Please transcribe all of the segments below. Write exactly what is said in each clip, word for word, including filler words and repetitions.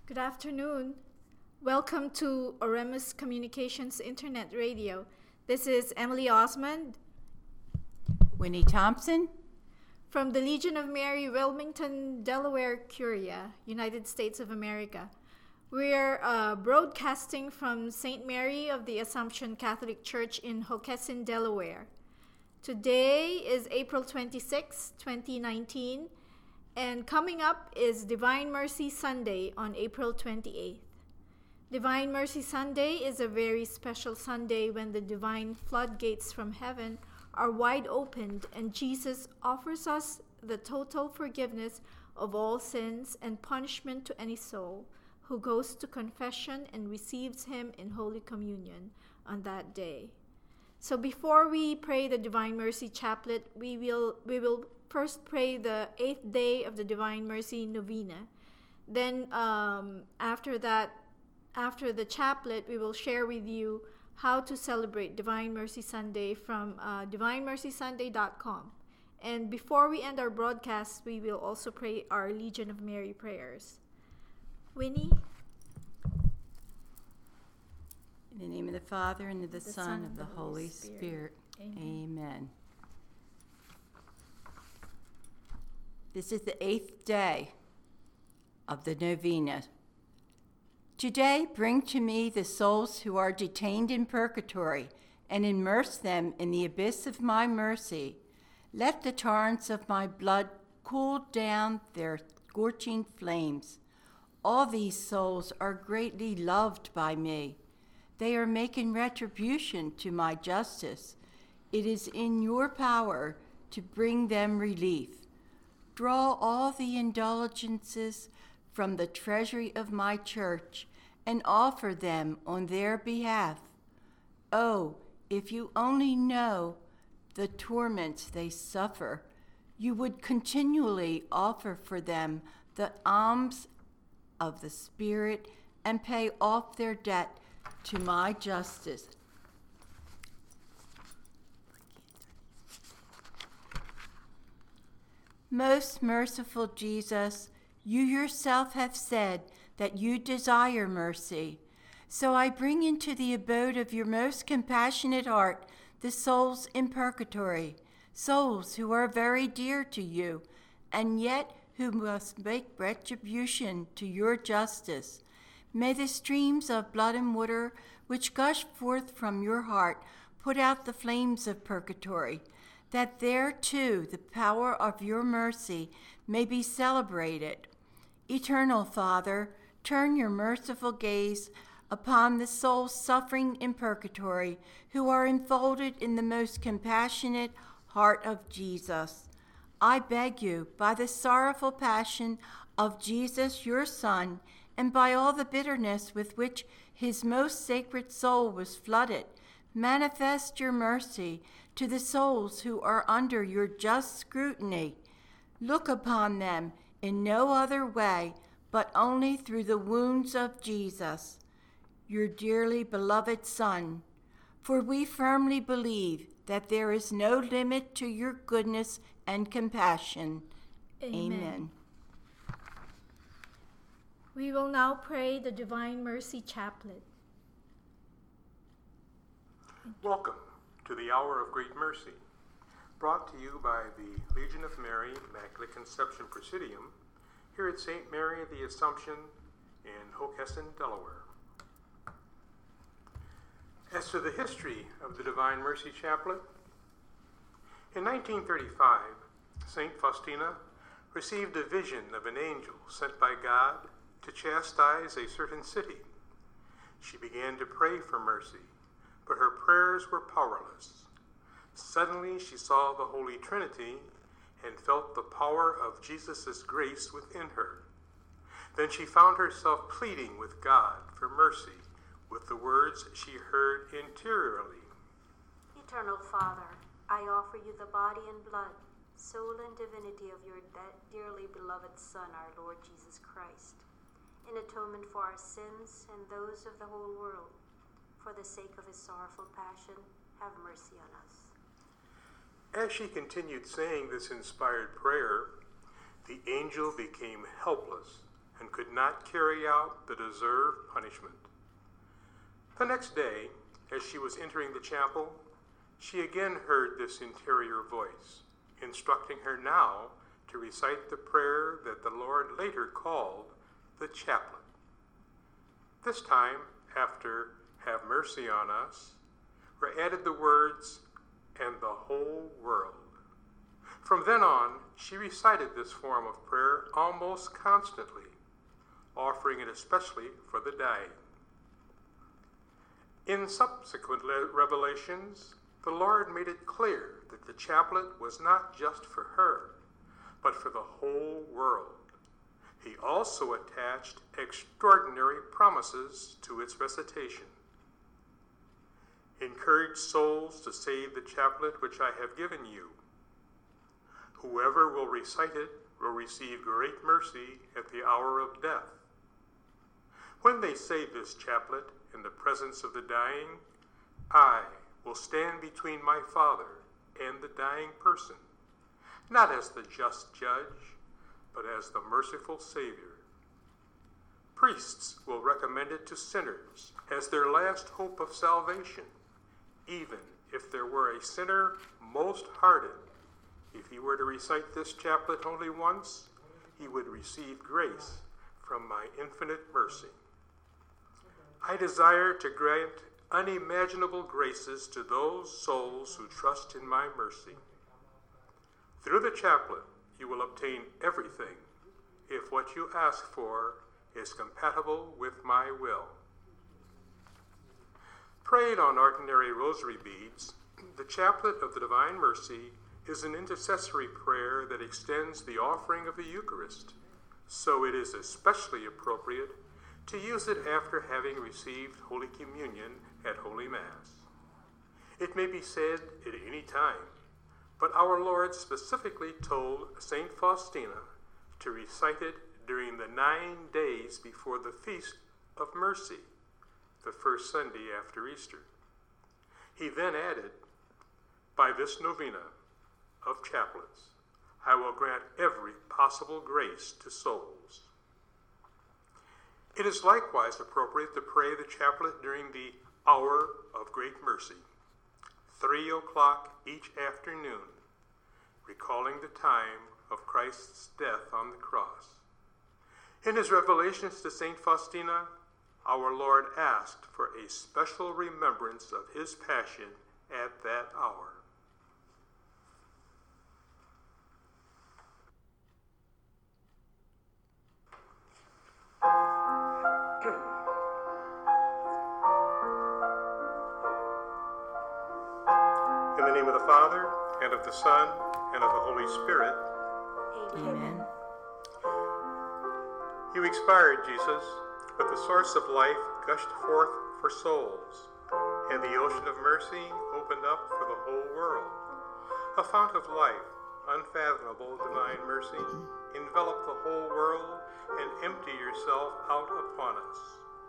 Good afternoon. Welcome to Oremus Communications Internet Radio. This is Emily Osmond, Winnie Thompson, from the Legion of Mary, Wilmington, Delaware, Curia, United States of America. We're uh, broadcasting from Saint Mary of the Assumption Catholic Church in Hockessin, Delaware. Today is April twenty-sixth, twenty nineteen, and coming up is Divine Mercy Sunday on April twenty-eighth. Divine Mercy Sunday is a very special Sunday when the divine floodgates from heaven are wide opened and Jesus offers us the total forgiveness of all sins and punishment to any soul who goes to confession and receives him in Holy Communion on that day. So before we pray the Divine Mercy Chaplet, we will we will first pray the eighth day of the Divine Mercy Novena. Then um, after that, after the chaplet, we will share with you how to celebrate Divine Mercy Sunday from uh, divine mercy sunday dot com. And before we end our broadcast, we will also pray our Legion of Mary prayers. Winnie? in the name of the Father, and of the, the Son, Son, and of the Holy Spirit. Spirit. Amen. Amen. This is the eighth day of the novena. Today, bring to me the souls who are detained in purgatory and immerse them in the abyss of my mercy. Let the torrents of my blood cool down their scorching flames. All these souls are greatly loved by me. They are making retribution to my justice. It is in your power to bring them relief. Draw all the indulgences from the treasury of my church and offer them on their behalf. Oh, if you only know the torments they suffer, you would continually offer for them the alms of the Spirit and pay off their debt to my justice. Most merciful Jesus, you yourself have said that you desire mercy. So I bring into the abode of your most compassionate heart the souls in purgatory, souls who are very dear to you, and yet who must make retribution to your justice. May the streams of blood and water which gush forth from your heart put out the flames of purgatory, that there too the power of your mercy may be celebrated. Eternal Father, turn your merciful gaze upon the souls suffering in purgatory who are enfolded in the most compassionate heart of Jesus. I beg you, by the sorrowful passion of Jesus, your Son, and by all the bitterness with which his most sacred soul was flooded, manifest your mercy to the souls who are under your just scrutiny. Look upon them in no other way, but only through the wounds of Jesus, your dearly beloved Son. For we firmly believe that there is no limit to your goodness and compassion. Amen. Amen. We will now pray the Divine Mercy Chaplet. Welcome to the Hour of Great Mercy, brought to you by the Legion of Mary Immaculate Conception Presidium here at Saint Mary of the Assumption in Hockessin, Delaware. As to the history of the Divine Mercy Chaplet, in nineteen thirty-five, Saint Faustina received a vision of an angel sent by God to chastise a certain city. She began to pray for mercy, but her prayers were powerless. Suddenly she saw the Holy Trinity and felt the power of Jesus' grace within her. Then she found herself pleading with God for mercy with the words she heard interiorly. Eternal Father, I offer you the body and blood, soul and divinity of your de- dearly beloved Son, our Lord Jesus Christ, in atonement for our sins and those of the whole world. For the sake of his sorrowful passion, have mercy on us. As she continued saying this inspired prayer, the angel became helpless and could not carry out the deserved punishment. The next day, as she was entering the chapel, she again heard this interior voice, instructing her now to recite the prayer that the Lord later called the chaplet. This time, after "Have mercy on us," were added the words, "and the whole world." From then on, she recited this form of prayer almost constantly, offering it especially for the dying. In subsequent revelations, the Lord made it clear that the chaplet was not just for her, but for the whole world. He also attached extraordinary promises to its recitation. "Encourage souls to say the chaplet which I have given you. Whoever will recite it will receive great mercy at the hour of death. When they say this chaplet in the presence of the dying, I will stand between my Father and the dying person, not as the just judge, but as the merciful Savior. Priests will recommend it to sinners as their last hope of salvation, even if there were a sinner most hardened. If he were to recite this chaplet only once, he would receive grace from my infinite mercy. I desire to grant unimaginable graces to those souls who trust in my mercy. Through the chaplet, you will obtain everything if what you ask for is compatible with my will." Prayed on ordinary rosary beads, the Chaplet of the Divine Mercy is an intercessory prayer that extends the offering of the Eucharist, so it is especially appropriate to use it after having received Holy Communion at Holy Mass. It may be said at any time, but our Lord specifically told Saint Faustina to recite it during the nine days before the Feast of Mercy, the first Sunday after Easter. He then added, "By this novena of chaplets, I will grant every possible grace to souls." It is likewise appropriate to pray the chaplet during the hour of great mercy, three o'clock each afternoon, recalling the time of Christ's death on the cross. In his revelations to Saint Faustina, our Lord asked for a special remembrance of his passion at that hour. In the name of the Father, and of the Son, and of the Holy Spirit. Amen. You expired, Jesus, but the source of life gushed forth for souls, and the ocean of mercy opened up for the whole world. A fount of life, unfathomable divine mercy, envelop the whole world and empty yourself out upon us.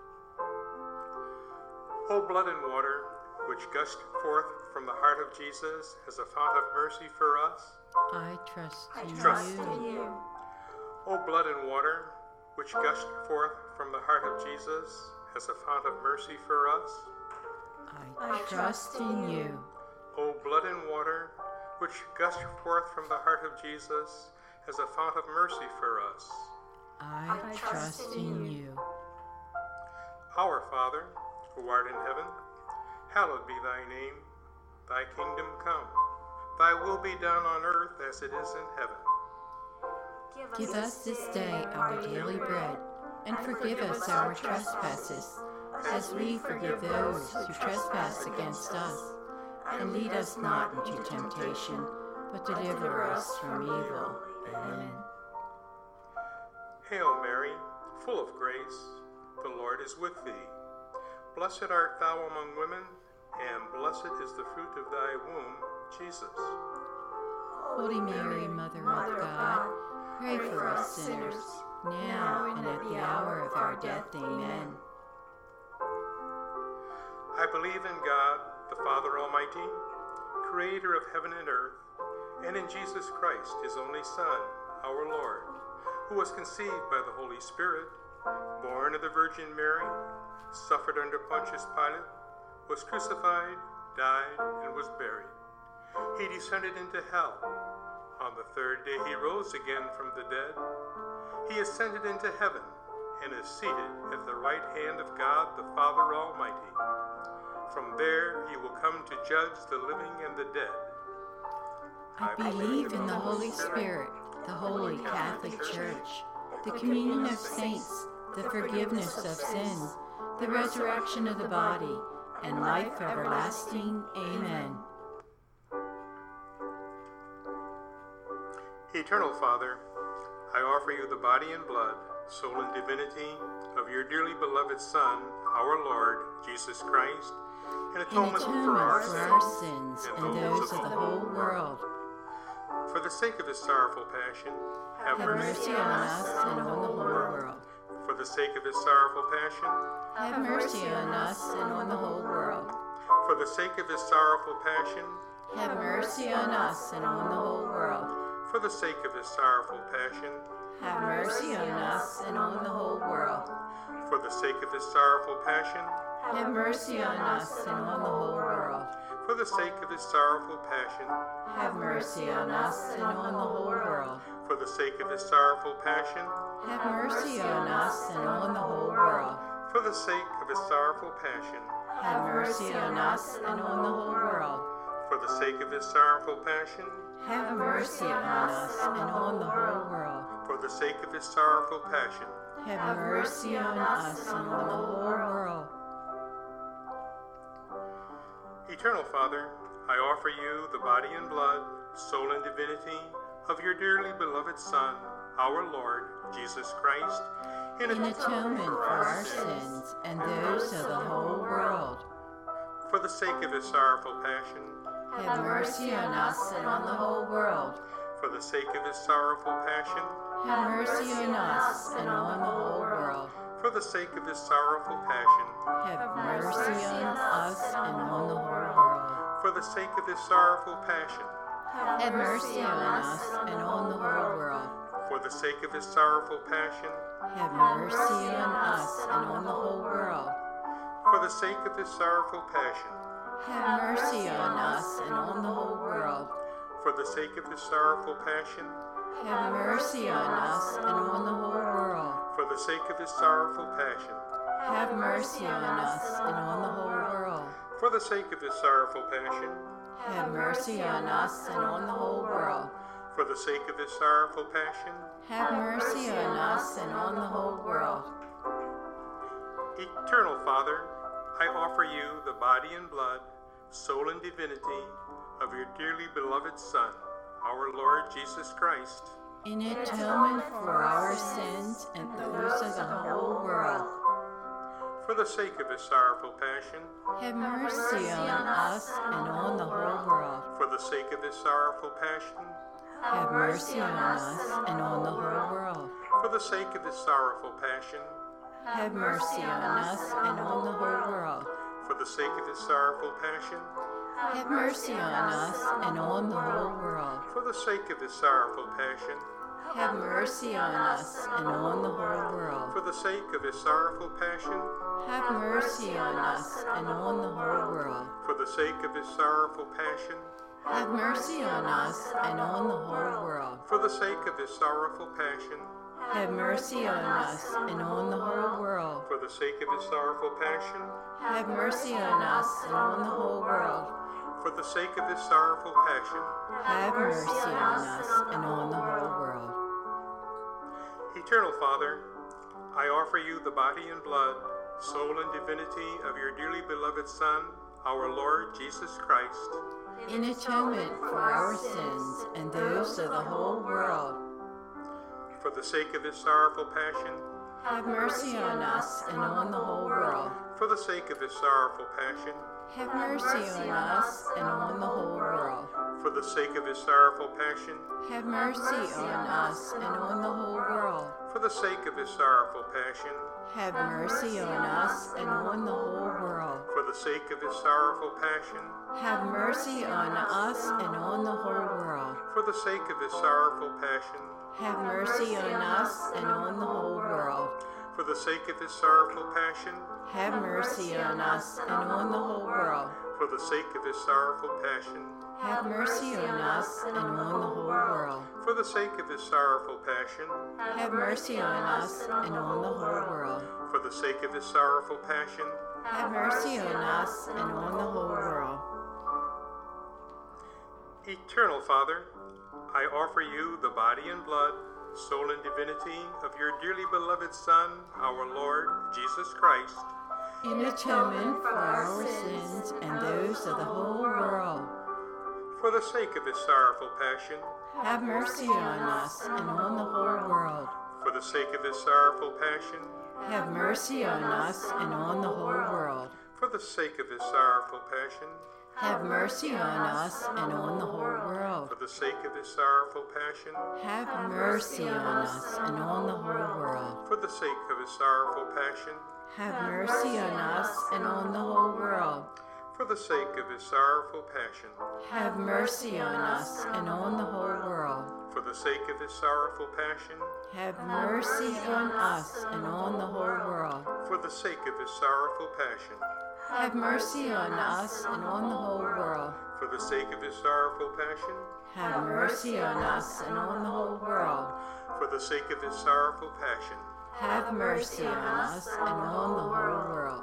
O blood and water, which gushed forth from the heart of Jesus as a fount of mercy for us, I trust in trust you. in you. O blood and water, which gushed forth from the heart of Jesus as a fount of mercy for us, I trust in you. O blood and water, which gushed forth from the heart of Jesus as a fount of mercy for us, I trust in you. Our Father, who art in heaven, hallowed be thy name. Thy kingdom come. Thy will be done on earth as it is in heaven. Give us this day our daily bread, and forgive us our trespasses, as we forgive those who trespass against us. And lead us not into temptation, but deliver us from evil. Amen. Hail Mary, full of grace, the Lord is with thee. Blessed art thou among women, and blessed is the fruit of thy womb, Jesus. Holy Mary, Mother of God, pray for us sinners, now and at the hour of our death. Amen. I believe in God, the Father Almighty, creator of heaven and earth, and in Jesus Christ, his only Son, our Lord, who was conceived by the Holy Spirit, born of the Virgin Mary, suffered under Pontius Pilate, was crucified, died, and was buried. He descended into hell. On the third day he rose again from the dead. He ascended into heaven and is seated at the right hand of God the Father Almighty. From there he will come to judge the living and the dead. I believe in the Holy Spirit, the Holy Catholic Church, the communion of saints, the forgiveness of sins, the resurrection of the body, and life everlasting. Amen. Eternal Father, I offer you the body and blood, soul and divinity of your dearly beloved Son, our Lord, Jesus Christ, in atonement, in atonement for, our, for our sins, sins and those of the whole world. For the sake of his sorrowful passion, have, have mercy on us and on the whole world. For the sake of his sorrowful passion, have mercy on us and on the whole world. For the sake of his sorrowful passion, have mercy on us and on the whole world. For the sake of his sorrowful passion, have mercy on us and on the whole world. For the sake of his sorrowful passion, have mercy on us and on the whole world. For the sake of his sorrowful passion, have mercy on us and on the whole world. For the sake of his sorrowful passion, have mercy on us and on the whole world. For the sake of his sorrowful passion, have mercy on us and on the whole world. For the sake of his sorrowful passion, have mercy on us and on the whole world. For the sake of his sorrowful passion, have mercy on us and on the whole world. Eternal Father, I offer you the body and blood, soul and divinity of your dearly beloved Son, our Lord, Jesus Christ, in, in atonement for our sins and those of the whole world. For the sake of his sorrowful passion, have mercy on us and on the whole world. For the sake of his sorrowful passion, have mercy on us and on the whole world. For the sake of his sorrowful passion, have mercy on us and on the whole world. For the sake of his sorrowful passion, have mercy on us and on the whole world. For the sake of his sorrowful passion, have mercy on us and on the whole world. For the sake of his sorrowful passion, have mercy on us and on the whole world. For the sake of his sorrowful passion, have mercy on us and on the whole world. For the sake of his sorrowful passion, have mercy on us and on the whole world. For the sake of his sorrowful passion, have mercy on us and on the whole world. For the sake of his sorrowful passion, have mercy on us and on the whole world. Eternal Father, I offer you the body and blood, soul and divinity of your dearly beloved Son, our Lord Jesus Christ, in atonement for our sins and those of the whole world. For the sake of his sorrowful passion, have mercy on us and on the whole world. For the sake of his sorrowful passion, have mercy on us and on the whole world. For the sake of his sorrowful passion, have mercy on us and on the whole world. For the sake of his sorrowful passion, have mercy on us and on the whole world. For the sake of his sorrowful passion, have mercy on us and on the whole world. For the sake of his sorrowful passion, have mercy on us and on the whole world. For the sake of his sorrowful passion, have mercy on us and on the whole world. For the sake of his sorrowful passion, have mercy on us and on the whole world. For the sake of his sorrowful passion, have mercy on us and on the whole world. For the sake of his sorrowful passion, have mercy on us and on the whole world. Eternal Father, I offer you the body and blood, soul and divinity of your dearly beloved Son, our Lord Jesus Christ, in atonement for our sins and those of the whole world. For the sake of his sorrowful passion, have mercy on us and on the whole world. For the sake of his sorrowful passion, have mercy on us and on the whole world. for the sake of his sorrowful passion, have mercy on us and on the whole world. for the sake of his sorrowful passion, Have mercy on us and on the whole world. for the sake of his sorrowful passion, Have mercy on us and on the whole world. for the sake of his sorrowful passion, Have mercy on us and on the whole world. for the sake of his sorrowful passion, Have mercy on us and on the whole world. for the sake of his sorrowful passion, Have mercy on us and on the whole world. for the sake of his sorrowful passion, Have mercy on us and on the whole world. for the sake of his sorrowful passion, Have mercy on us and on the whole world. Eternal Father, I offer you the body and blood, soul and divinity of your dearly beloved Son, our Lord Jesus Christ, In atonement for our sins and those of the whole world. for the sake of his sorrowful passion, Have mercy on us and on the whole world. for the sake of his sorrowful passion, Have mercy on us and on the whole world. for the sake of his sorrowful passion, Have mercy on us and on the whole world. for the sake of his sorrowful passion, Have mercy on us and on the whole world. for the sake of his sorrowful passion, Have mercy on us and on the whole world. for the sake of his sorrowful passion, Have mercy on us and on the whole world. for the sake of his sorrowful passion, Have mercy on us and on the whole world. for the sake of his sorrowful passion, Have mercy on us and on the whole world. for the sake of his sorrowful passion, Have mercy on us and on the whole world. for the sake of his sorrowful passion, Have mercy on us and on the whole world.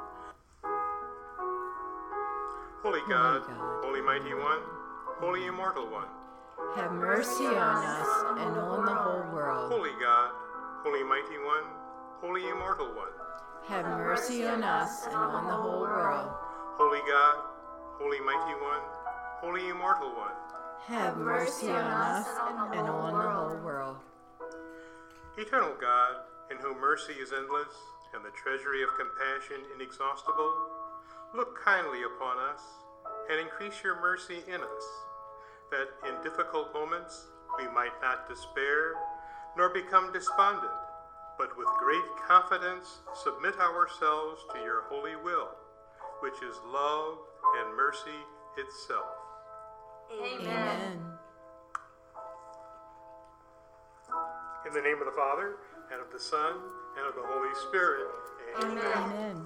Holy God, God. Holy Mighty One, Holy Immortal One, Have mercy on us and on the whole world. Holy God, Holy Mighty One, Holy Immortal One, Have mercy on us and on the whole world. Holy God, Holy Mighty One, Holy Immortal One, Have mercy on us and on the whole world. Eternal God, in whom mercy is endless and the treasury of compassion inexhaustible, look kindly upon us and increase your mercy in us, that in difficult moments we might not despair nor become despondent, but with great confidence submit ourselves to your holy will, which is love and mercy itself. Amen. In the name of the Father, and of the Son, and of the Holy Spirit. Amen. Amen.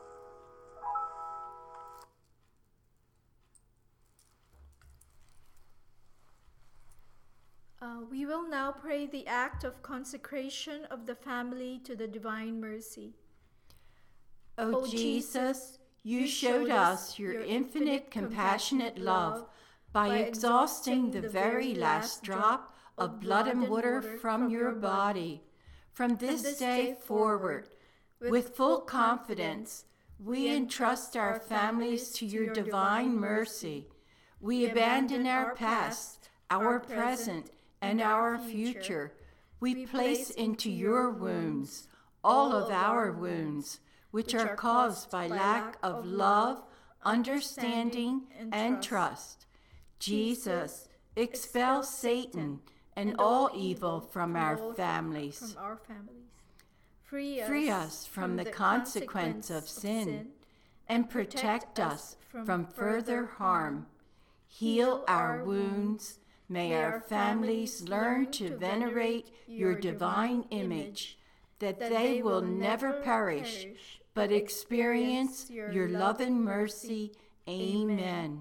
Uh, we will now pray the act of consecration of the family to the divine mercy. O O Jesus, you showed us your infinite compassionate love by exhausting the very last drop of blood and water from your body. From this day forward, with full confidence, we entrust our families to your divine mercy. We abandon our past, our present, and our future. We place into your wounds all of our wounds, which are caused by lack of love, understanding, and trust. Jesus, expel Satan and all evil from our families. From our families. Free us, Free us from the consequence of sin, and protect us from further harm. Heal our wounds. May our families learn to venerate your divine image, that they will never perish, but experience your love and mercy. Amen.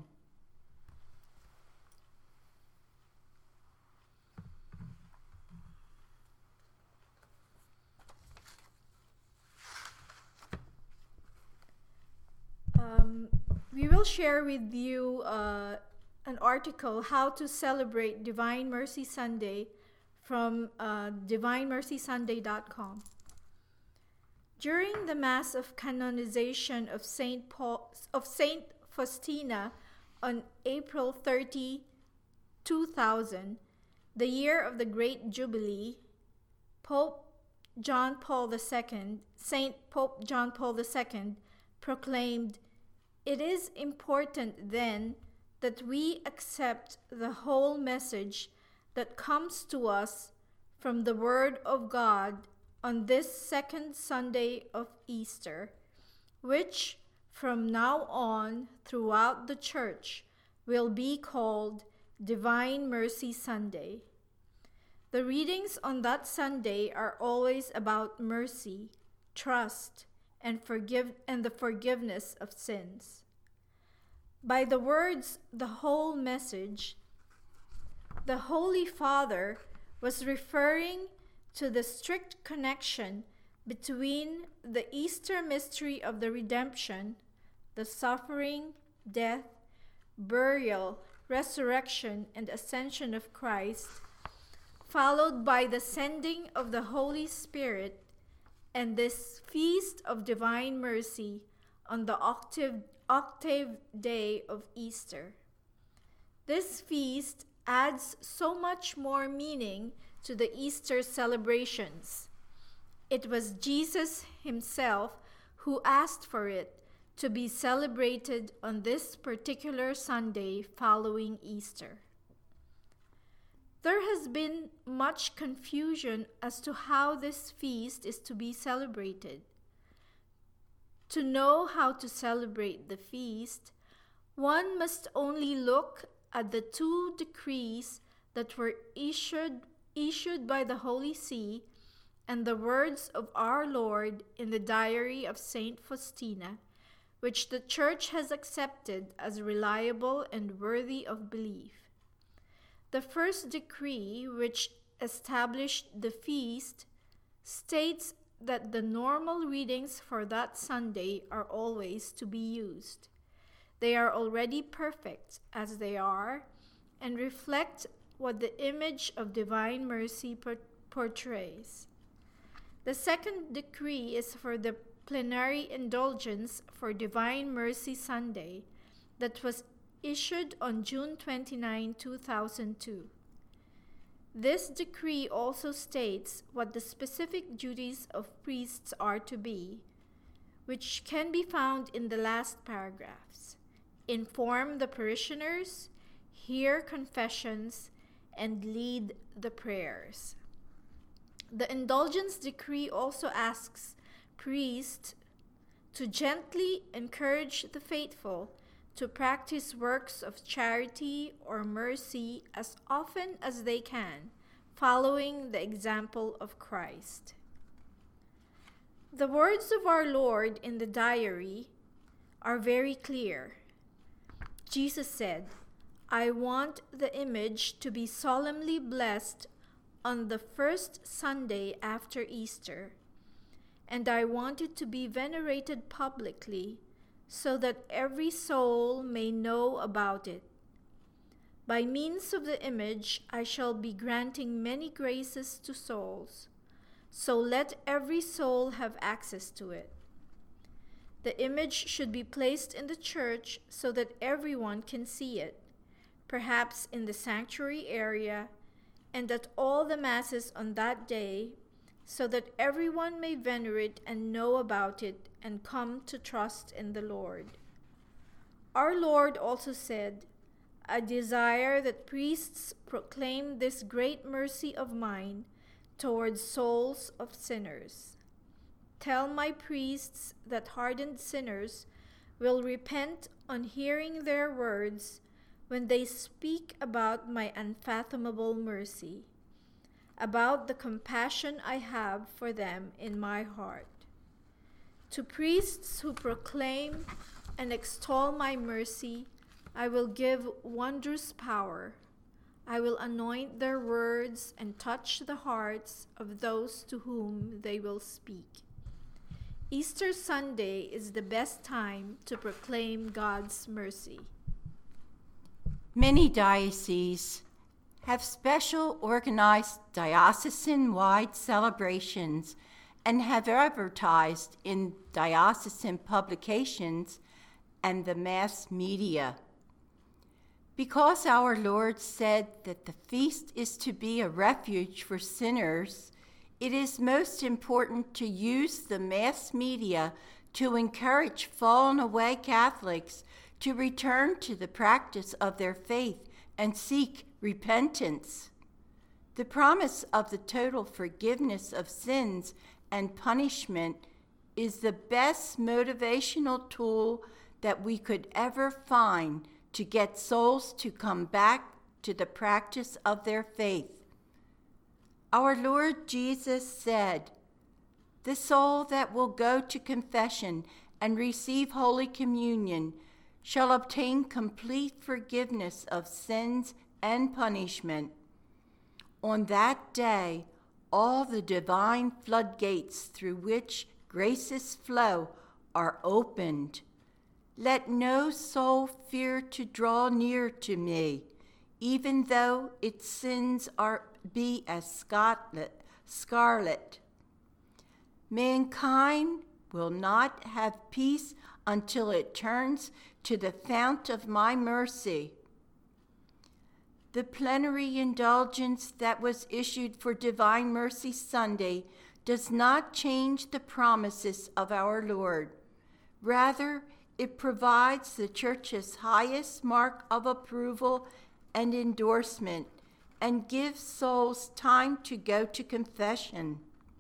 Um, we will share with you uh, an article, How to Celebrate Divine Mercy Sunday, from uh, divine mercy sunday dot com. During the Mass of Canonization of Saint Paul of Saint Faustina on April thirtieth, two thousand, the year of the Great Jubilee, Pope John Paul the Second, Saint Pope John Paul the Second, proclaimed, "It is important then that we accept the whole message that comes to us from the Word of God on this second Sunday of Easter, which from now on throughout the Church will be called Divine Mercy Sunday. The readings on that Sunday are always about mercy, trust, and forgive and the forgiveness of sins. By the words, the whole message, the Holy Father was referring to the strict connection between the Easter mystery of the redemption, the suffering, death, burial, resurrection, and ascension of Christ, followed by the sending of the Holy Spirit, and this feast of divine mercy on the octave, octave day of Easter. This feast adds so much more meaning to the Easter celebrations. It was Jesus himself who asked for it to be celebrated on this particular Sunday following Easter. There has been much confusion as to how this feast is to be celebrated. To know how to celebrate the feast, one must only look at the two decrees that were issued, issued by the Holy See and the words of our Lord in the diary of Saint Faustina, which the Church has accepted as reliable and worthy of belief. The first decree, which established the feast, states that the normal readings for that Sunday are always to be used. They are already perfect as they are and reflect what the image of divine mercy por- portrays. The second decree is for the plenary indulgence for Divine Mercy Sunday that was issued on June twenty-ninth, two thousand two. This decree also states what the specific duties of priests are to be, which can be found in the last paragraphs. Inform the parishioners, hear confessions, and lead the prayers. The indulgence decree also asks priests to gently encourage the faithful to practice works of charity or mercy as often as they can, following the example of Christ. The words of our Lord in the diary are very clear. Jesus said, "I want the image to be solemnly blessed on the first Sunday after Easter, and I want it to be venerated publicly so that every soul may know about it. By means of the image, I shall be granting many graces to souls, so let every soul have access to it. The image should be placed in the church so that everyone can see it, perhaps in the sanctuary area, and at all the masses on that day, so that everyone may venerate and know about it and come to trust in the Lord." Our Lord also said, "I desire that priests proclaim this great mercy of mine towards souls of sinners. Tell my priests that hardened sinners will repent on hearing their words when they speak about my unfathomable mercy, about the compassion I have for them in my heart. To priests who proclaim and extol my mercy, I will give wondrous power. I will anoint their words and touch the hearts of those to whom they will speak." Easter Sunday is the best time to proclaim God's mercy. Many dioceses have special organized diocesan-wide celebrations and have advertised in diocesan publications and the mass media. Because our Lord said that the feast is to be a refuge for sinners, it is most important to use the mass media to encourage fallen away Catholics to return to the practice of their faith and seek repentance. The promise of the total forgiveness of sins and punishment is the best motivational tool that we could ever find to get souls to come back to the practice of their faith. Our Lord Jesus said, "The soul that will go to confession and receive Holy Communion shall obtain complete forgiveness of sins and punishment." On that day, all the divine floodgates through which graces flow are opened. Let no soul fear to draw near to me, even though its sins are be as scarlet. scarlet. Mankind will not have peace until it turns to the fount of my mercy. The plenary indulgence that was issued for Divine Mercy Sunday does not change the promises of our Lord. Rather, it provides the Church's highest mark of approval and endorsement and gives souls time to go to confession.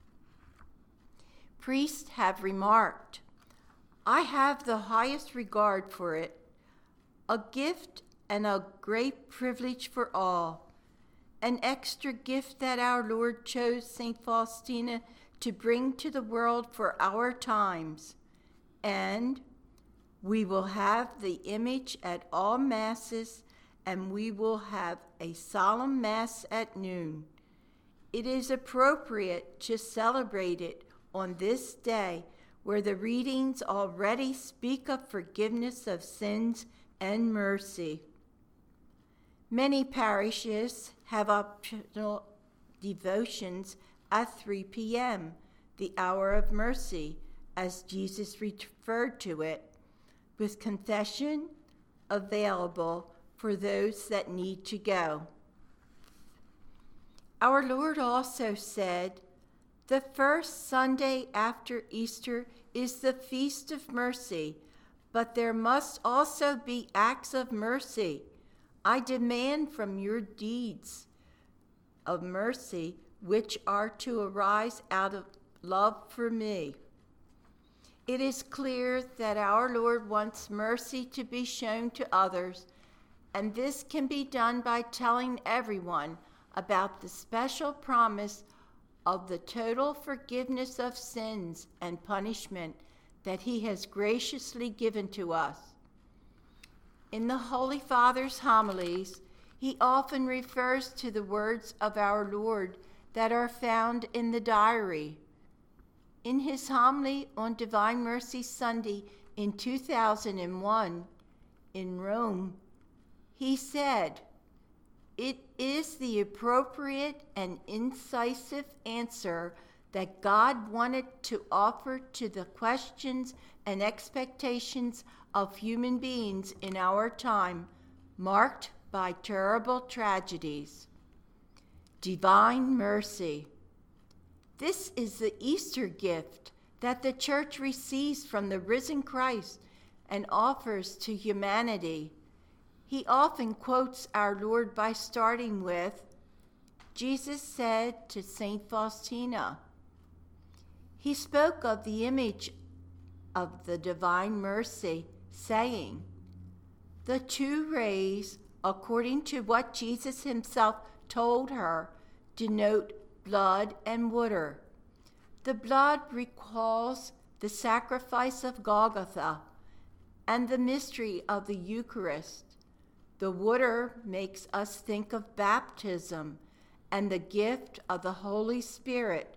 Priests have remarked, "I have the highest regard for it, a gift and a great privilege for all, an extra gift that our Lord chose Saint Faustina to bring to the world for our times. And we will have the image at all Masses, and we will have a solemn Mass at noon. It is appropriate to celebrate it on this day, where the readings already speak of forgiveness of sins and mercy." Many parishes have optional devotions at three p.m., the hour of mercy, as Jesus referred to it, with confession available for those that need to go. Our Lord also said, "The first Sunday after Easter is the Feast of Mercy, but there must also be acts of mercy. I demand from your deeds of mercy, which are to arise out of love for me." It is clear that our Lord wants mercy to be shown to others, and this can be done by telling everyone about the special promise of the total forgiveness of sins and punishment that he has graciously given to us. In the Holy Father's homilies, he often refers to the words of our Lord that are found in the diary. In his homily on Divine Mercy Sunday in two thousand one in Rome, he said, "It is the appropriate and incisive answer that God wanted to offer to the questions and expectations of human beings in our time, marked by terrible tragedies." Divine mercy. This is the Easter gift that the Church receives from the risen Christ and offers to humanity. He often quotes our Lord by starting with, Jesus said to Saint Faustina. He spoke of the image of the divine mercy, saying, "The two rays, according to what Jesus himself told her, denote blood and water. The blood recalls the sacrifice of Golgotha and the mystery of the Eucharist. The water makes us think of baptism and the gift of the Holy Spirit."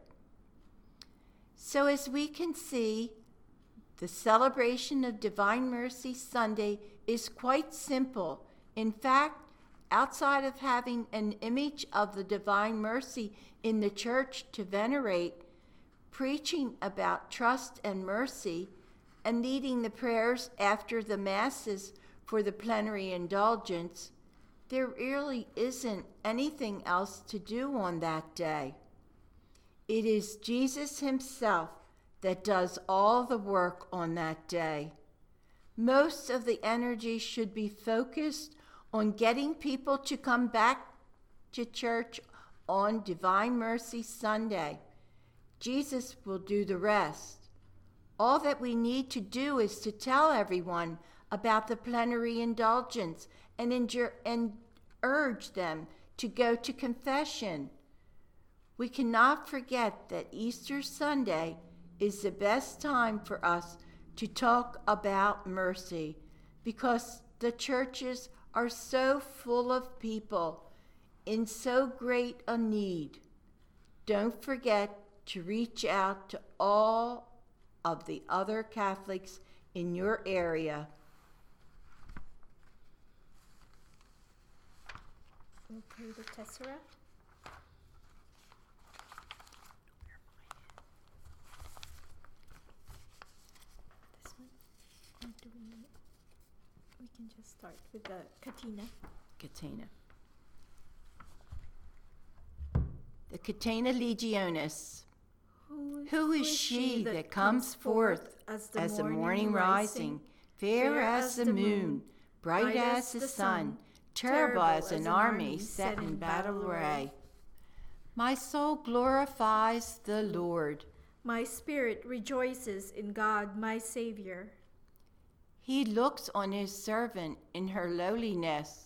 So as we can see, the celebration of Divine Mercy Sunday is quite simple. In fact, outside of having an image of the Divine Mercy in the church to venerate, preaching about trust and mercy, and leading the prayers after the Masses for the plenary indulgence, there really isn't anything else to do on that day. It is Jesus himself that does all the work on that day. Most of the energy should be focused on getting people to come back to church on Divine Mercy Sunday. Jesus will do the rest. All that we need to do is to tell everyone about the plenary indulgence and, endure, and urge them to go to confession. We cannot forget that Easter Sunday is the best time for us to talk about mercy, because the churches are so full of people in so great a need. Don't forget to reach out to all of the other Catholics in your area. Okay, the tessera. This one? Or do we need? We can just start with the Catena. Catena. The Catena Legionis. Who, Who is she that comes forth as the, as the morning rising, fair as the moon, bright as the sun, terrible as an army set in battle array? My soul glorifies the Lord. My spirit rejoices in God, my Savior. He looks on his servant in her lowliness.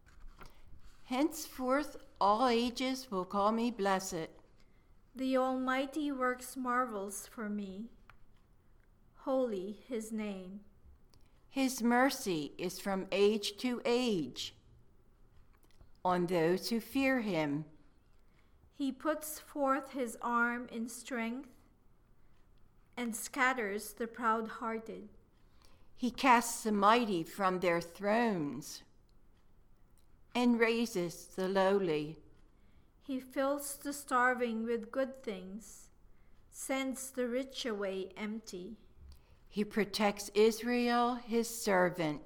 Henceforth all ages will call me blessed. The Almighty works marvels for me. Holy his name. His mercy is from age to age on those who fear him. He puts forth his arm in strength and scatters the proud-hearted. He casts the mighty from their thrones and raises the lowly. He fills the starving with good things, sends the rich away empty. He protects Israel, his servant,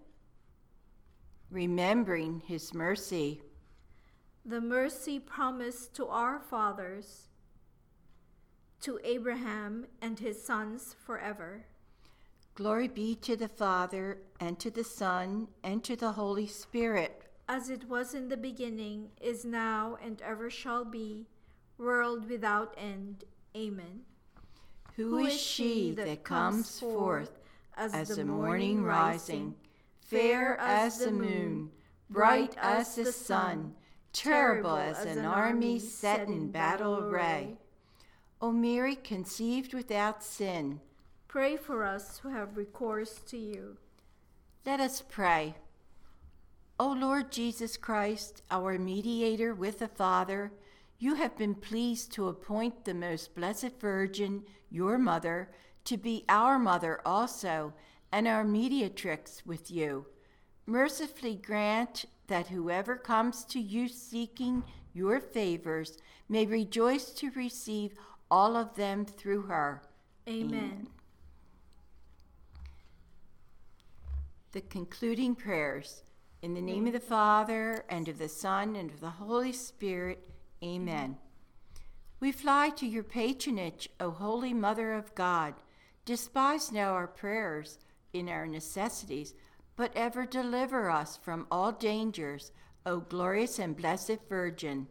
remembering his mercy. The mercy promised to our fathers, to Abraham and his sons forever. Glory be to the Father, and to the Son, and to the Holy Spirit. As it was in the beginning, is now, and ever shall be, world without end. Amen. Who is she that comes forth as the morning rising, fair as the moon, bright as the sun, terrible as an army set in battle array? O Mary, conceived without sin, pray for us who have recourse to you. Let us pray. O Lord Jesus Christ, our mediator with the Father, you have been pleased to appoint the most blessed Virgin, your mother, to be our mother also, and our mediatrix with you. Mercifully grant that whoever comes to you seeking your favors may rejoice to receive all of them through her. Amen. Amen. The concluding prayers. In the name of the Father, and of the Son, and of the Holy Spirit. Amen. We fly to your patronage, O Holy Mother of God. Despise now our prayers in our necessities, but ever deliver us from all dangers, O glorious and blessed Virgin.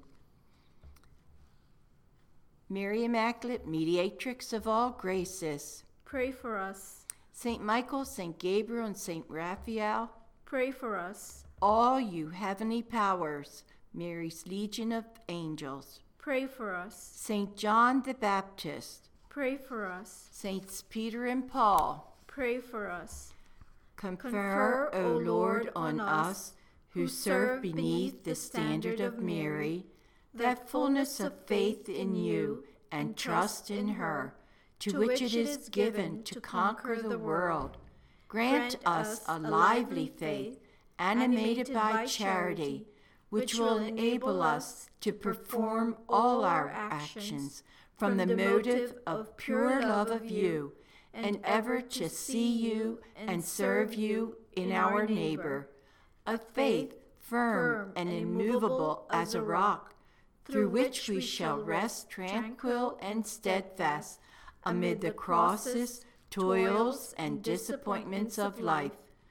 Mary Immaculate, mediatrix of all graces, pray for us. Saint Michael, Saint Gabriel, and Saint Raphael, pray for us. All you heavenly powers, Mary's legion of angels, pray for us. Saint John the Baptist, pray for us. Saints Peter and Paul, pray for us. Confer, O Lord, on us who serve beneath the standard of Mary, that fullness of faith in you and trust in her, to which it is given to conquer the world. Grant us a lively faith, animated by charity, which will enable us to perform all our actions from the motive of pure love of you, and ever to see you and serve you in our neighbor, a faith firm and immovable as a rock, through which we shall rest tranquil and steadfast amid the crosses, toils, and disappointments of life,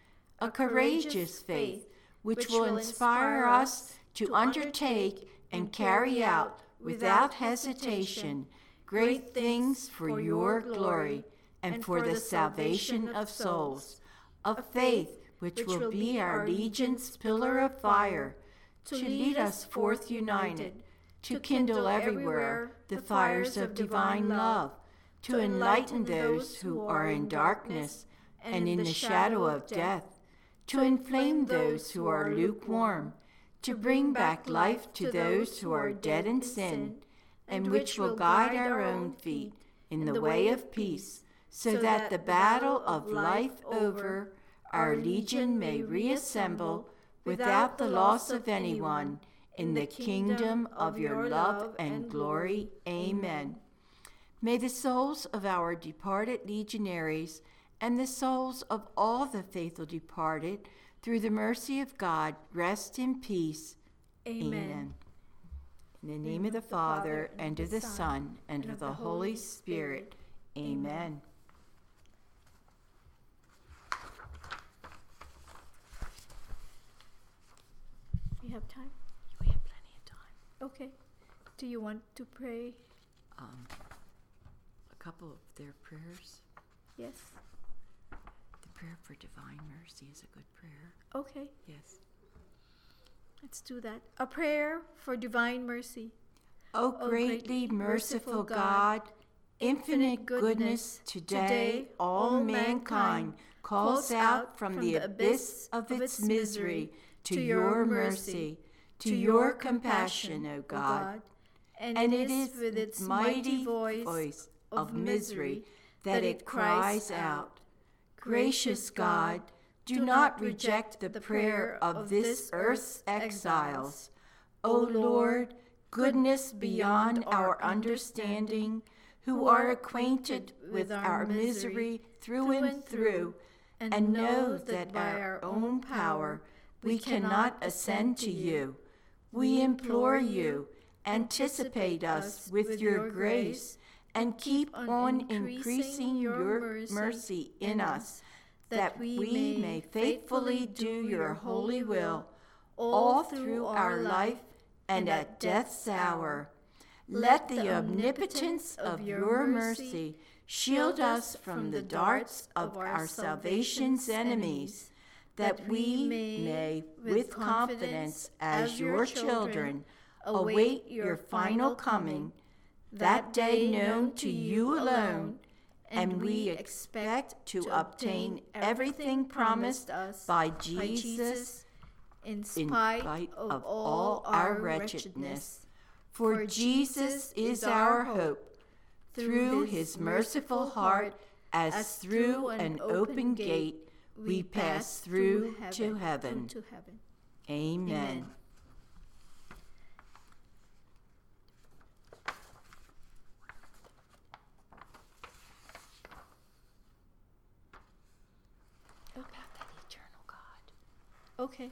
a courageous faith, which will inspire us to undertake and carry out without hesitation great things for your glory and for the salvation of souls, a faith which will be our legion's pillar of fire, to lead us forth united, to kindle everywhere the fires of divine love, to enlighten those who are in darkness and in the shadow of death, to inflame those who are lukewarm, to bring back life to those who are dead in sin, and which will guide our own feet in the way of peace, so that the battle of life over, our legion may reassemble without the loss of anyone in the kingdom of your love and glory. Amen. May the souls of our departed legionaries and the souls of all the faithful departed, through the mercy of God, rest in peace. Amen. Amen. In the name of the Father, and of the Son, and of the Holy Spirit. Amen. We have time? We have plenty of time. Okay. Do you want to pray? Um, a couple of their prayers. Yes. The prayer for divine mercy is a good prayer. Okay. Yes. Let's do that. A prayer for divine mercy. O greatly merciful God, infinite goodness, today all mankind calls out from the abyss of its misery to your mercy, to your compassion, O God. And it is with its mighty voice of misery that it cries out. Gracious God, do not reject the prayer of this earth's exiles. O Lord, goodness beyond our understanding, who are acquainted with our misery through and through, and know that by our own power we cannot ascend to you, we implore you, anticipate us with your grace, and keep on increasing your mercy in us, that we may faithfully do your holy will all through our life and at death's hour. Let the omnipotence of your mercy shield us from the darts of our salvation's enemies, that we may, with confidence as your children, await your final coming, that day known to you alone, and we expect to obtain everything promised us by Jesus in in spite spite of all our wretchedness. For Jesus is our hope, through his merciful heart, as through an open gate, we pass through to heaven. To heaven. Amen. Amen. About that eternal God. Okay.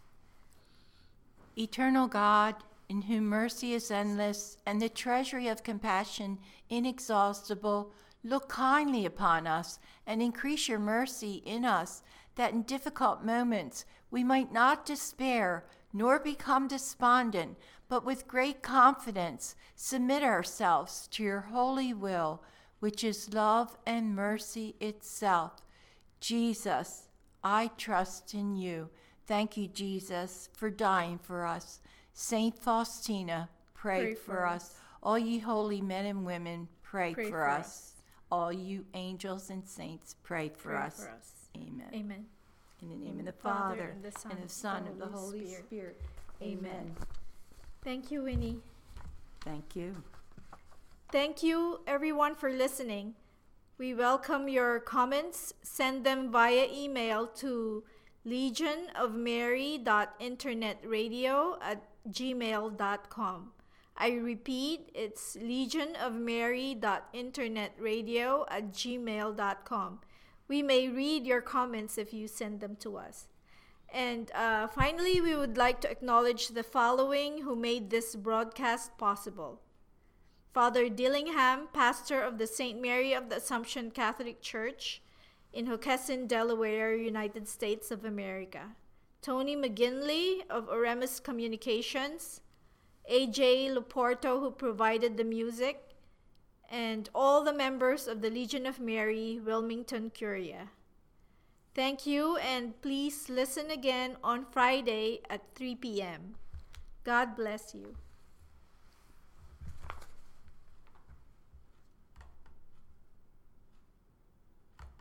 Eternal God, in whom mercy is endless and the treasury of compassion inexhaustible, look kindly upon us and increase your mercy in us, that in difficult moments we might not despair nor become despondent, but with great confidence submit ourselves to your holy will, which is love and mercy itself. Jesus, I trust in you. Thank you, Jesus, for dying for us. Saint Faustina, pray, Pray for, for us. us. All ye holy men and women, pray, Pray for, for us. us. All you angels and saints, pray for Pray us. for us. Amen. Amen. In the name of the Father, Father, and the Son, and of the Son, and and the of the Holy Holy Spirit. Spirit. Amen. Amen. Thank you, Winnie. Thank you. Thank you, everyone, for listening. We welcome your comments. Send them via email to legionofmary dot internetradio at gmail dot com. I repeat, it's legionofmary dot internetradio at gmail dot com. We may read your comments if you send them to us. And uh, finally, we would like to acknowledge the following who made this broadcast possible. Father Dillingham, pastor of the Saint Mary of the Assumption Catholic Church in Hockessin, Delaware, United States of America. Tony McGinley of Oremus Communications, A J Loporto, who provided the music, and all the members of the Legion of Mary, Wilmington, Curia. Thank you, and please listen again on Friday at three p.m. God bless you.